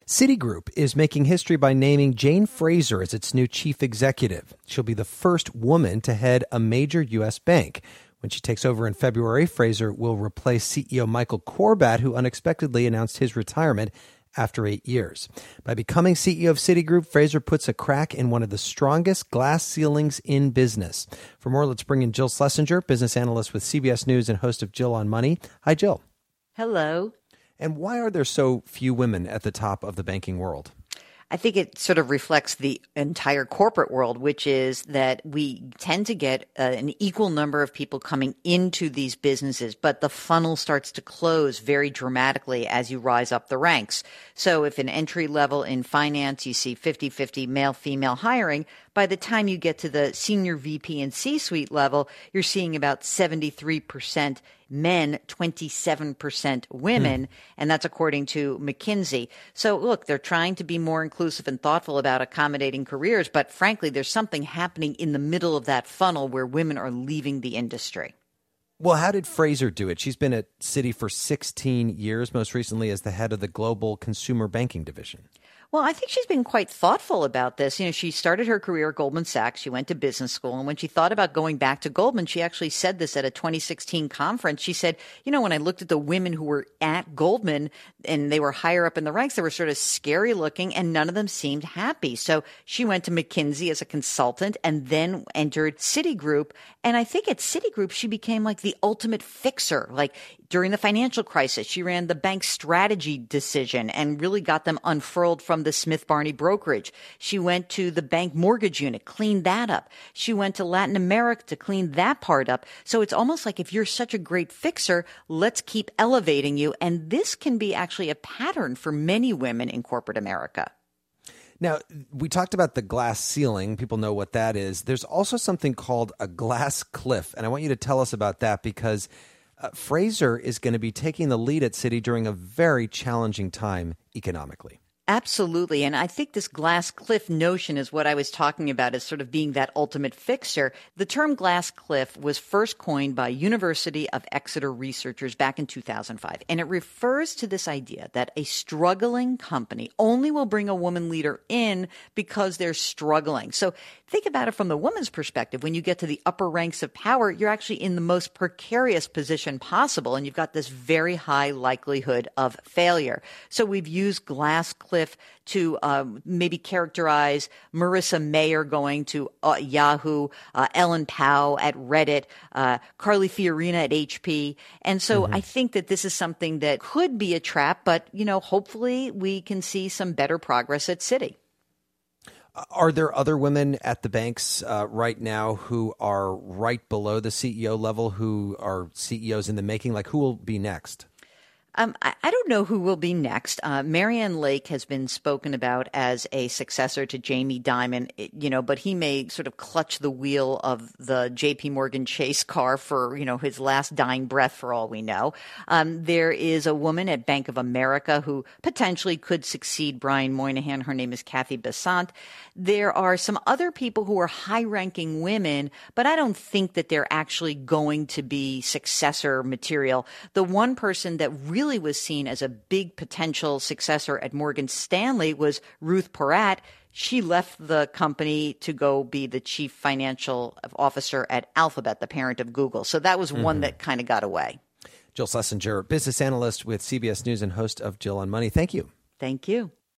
Citigroup is making history by naming Jane Fraser as its new chief executive. She'll be the first woman to head a major U.S. bank. When she takes over in February, Fraser will replace CEO Michael Corbat, who unexpectedly announced his retirement after 8 years. By becoming CEO of Citigroup, Fraser puts a crack in one of the strongest glass ceilings in business. For more, let's bring in Jill Schlesinger, business analyst with CBS News and host of Jill on Money. Hi, Jill. Hello. And why are there so few women at the top of the banking world? I think it sort of reflects the entire corporate world, which is that we tend to get an equal number of people coming into these businesses, but the funnel starts to close very dramatically as you rise up the ranks. So if an entry level in finance, you see 50-50 male-female hiring, by the time you get to the senior VP and C-suite level, you're seeing about 73% men, 27% women, and that's according to McKinsey. So look, they're trying to be more inclusive and thoughtful about accommodating careers, but frankly, there's something happening in the middle of that funnel where women are leaving the industry. Well, how did Fraser do it? She's been at Citi for 16 years, most recently as the head of the global consumer banking division. Well, I think she's been quite thoughtful about this. You know, she started her career at Goldman Sachs. She went to business school. And when she thought about going back to Goldman, she actually said this at a 2016 conference. She said, you know, when I looked at the women who were at Goldman and they were higher up in the ranks, they were sort of scary looking and none of them seemed happy. So she went to McKinsey as a consultant and then entered Citigroup. And I think at Citigroup, she became like the ultimate fixer. Like during the financial crisis, she ran the bank strategy decision and really got them unfurled from the Smith Barney brokerage. She went to the bank mortgage unit, cleaned that up. She went to Latin America to clean that part up. So it's almost like if you're such a great fixer, let's keep elevating you. And this can be actually a pattern for many women in corporate America. Now, we talked about the glass ceiling. People know what that is. There's also something called a glass cliff. And I want you to tell us about that because Fraser is going to be taking the lead at Citi during a very challenging time economically. Absolutely. And I think this glass cliff notion is what I was talking about as sort of being that ultimate fixer. The term glass cliff was first coined by University of Exeter researchers back in 2005. And it refers to this idea that a struggling company only will bring a woman leader in because they're struggling. So think about it from the woman's perspective. When you get to the upper ranks of power, you're actually in the most precarious position possible. And you've got this very high likelihood of failure. So we've used glass cliff to maybe characterize Marissa Mayer going to Yahoo, Ellen Pao at Reddit, Carly Fiorina at HP. And so I think that this is something that could be a trap, but, you know, hopefully we can see some better progress at Citi. Are there other women at the banks right now who are right below the CEO level, who are CEOs in the making? Like, who will be next? I don't know who will be next. Marianne Lake has been spoken about as a successor to Jamie Dimon, you know, but he may sort of clutch the wheel of the JP Morgan Chase car for, you know, his last dying breath for all we know. There is a woman at Bank of America who potentially could succeed Brian Moynihan. Her name is Kathy Bessant. There are some other people who are high-ranking women, but I don't think that they're actually going to be successor material. The one person that really was seen as a big potential successor at Morgan Stanley was Ruth Porat. She left the company to go be the chief financial officer at Alphabet, the parent of Google. So that was one that kind of got away. Jill Schlesinger, business analyst with CBS News and host of Jill on Money. Thank you. Thank you.